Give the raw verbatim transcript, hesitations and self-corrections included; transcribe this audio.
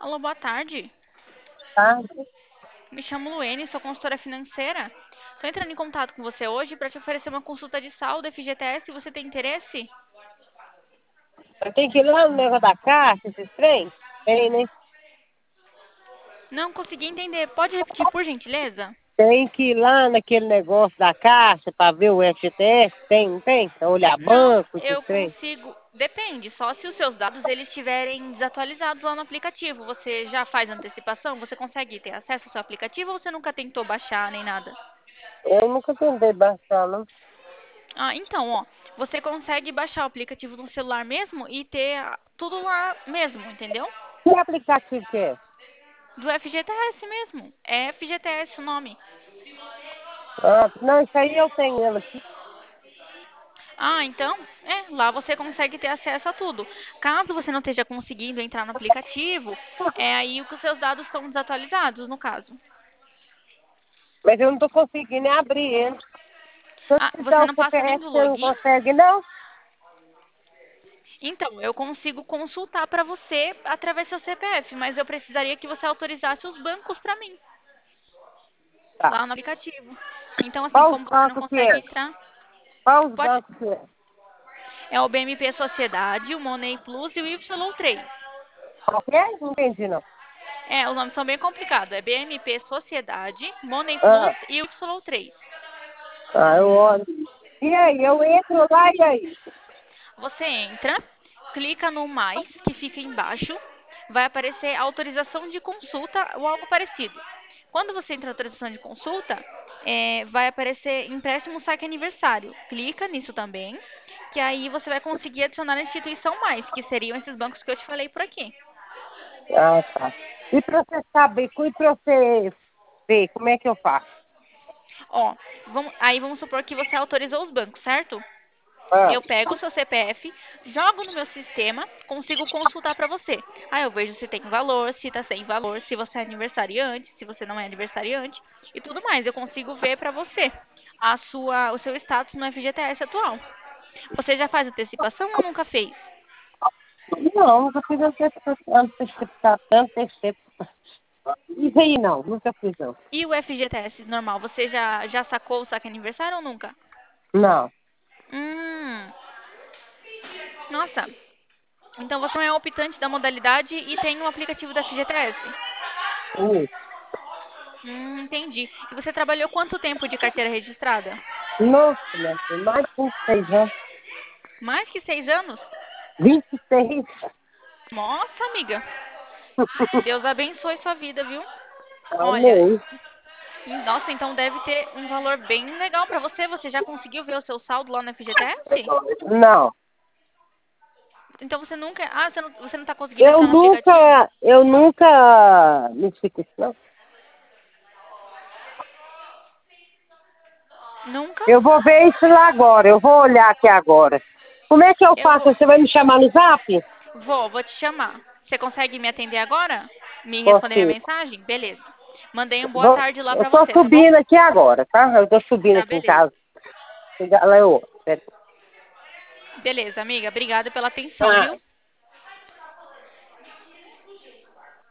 Alô, boa tarde. Tá? Me chamo Luene, sou consultora financeira. Estou entrando em contato com você hoje para te oferecer uma consulta de saldo F G T S. Você tem interesse? Eu tenho que ir lá no negócio da caixa, esses trem? Tem, né? Não consegui entender. Pode repetir, por gentileza? Tem que ir lá naquele negócio da caixa para ver o F G T S. Tem, não tem? Pra olhar Não, banco, esses eu trem. consigo. Depende, só se os seus dados eles estiverem desatualizados lá no aplicativo. Você já faz antecipação? Você consegue ter acesso ao seu aplicativo ou você nunca tentou baixar nem nada? Eu nunca tentei baixar, não. Ah, então, ó, você consegue baixar o aplicativo no celular mesmo e ter ah, tudo lá mesmo, entendeu? Que aplicativo que é? Do F G T S mesmo. É F G T S o nome. Ah, não, isso aí eu tenho ele aqui. Ah, então, é, lá você consegue ter acesso a tudo. Caso você não esteja conseguindo entrar no aplicativo, é aí que os seus dados estão desatualizados, no caso. Mas eu não tô conseguindo abrir ele. Se eu Ah, te você dar o não passa nem C P F, do você não login? consegue, não? Então, eu consigo consultar para você através do seu C P F, mas eu precisaria que você autorizasse os bancos para mim, Tá. lá no aplicativo. Então, assim, Qual os como você não bancos que consegue é? entrar, Qual os pode. bancos que é? É o B M P Sociedade, o Money Plus e o Y três. Qual que é? Não entendi, não. É, os nomes são bem complicados. É B M P Sociedade, Money Plus Ah, e o Y três. ah, eu olho. E aí, eu entro lá e aí? Você entra, clica no mais, que fica embaixo, vai aparecer autorização de consulta ou algo parecido. Quando você entra em autorização de consulta, é, vai aparecer empréstimo saque aniversário. Clica nisso também, que aí você vai conseguir adicionar a instituição mais, que seriam esses bancos que eu te falei por aqui. Ah, tá. E para você saber, e para você ver, como é que eu faço? Ó, vamos- aí vamos supor que você autorizou os bancos, certo? Ah, Eu pego o seu C P F, jogo no meu sistema, consigo consultar para você. Aí eu vejo se tem valor, se tá sem valor, se você é aniversariante, se você não é aniversariante e tudo mais. Eu consigo ver para você a sua, o seu status no F G T S atual. Você já faz antecipação ou nunca fez? não, nunca fiz antecipação, antecipação. Isso aí não, nunca fiz não. E o F G T S normal, você já, já sacou o saque aniversário ou nunca? Não. Hum, nossa. Então você não é optante da modalidade e tem o aplicativo da F G T S. Isso. Hum, entendi. E você trabalhou quanto tempo de carteira registrada? Nossa, minha filha, mais de vinte e seis anos. Mais que seis anos? vinte e seis. Nossa, amiga. Deus abençoe sua vida, viu? Olha, Amém. e- nossa, então deve ter um valor bem legal pra você. Você já conseguiu ver o seu saldo lá no F G T S? Não. Então você nunca. Ah, você não, você não tá conseguindo Eu entrar no aplicativo? nunca, eu nunca me fico isso, não. Nunca? Eu vou ver isso lá agora, eu vou olhar aqui agora. Como é que eu Eu faço? vou. Você vai me chamar no zap? Vou, vou te chamar. Você consegue me atender agora? Me responder minha Consigo. mensagem? Beleza. Mandei um boa Vou, tarde lá eu pra tô você, tá bom? subindo aqui agora, tá? Eu tô subindo Tá, aqui em beleza. casa. Lá eu. Beleza, amiga. Obrigada pela atenção, Ah, viu?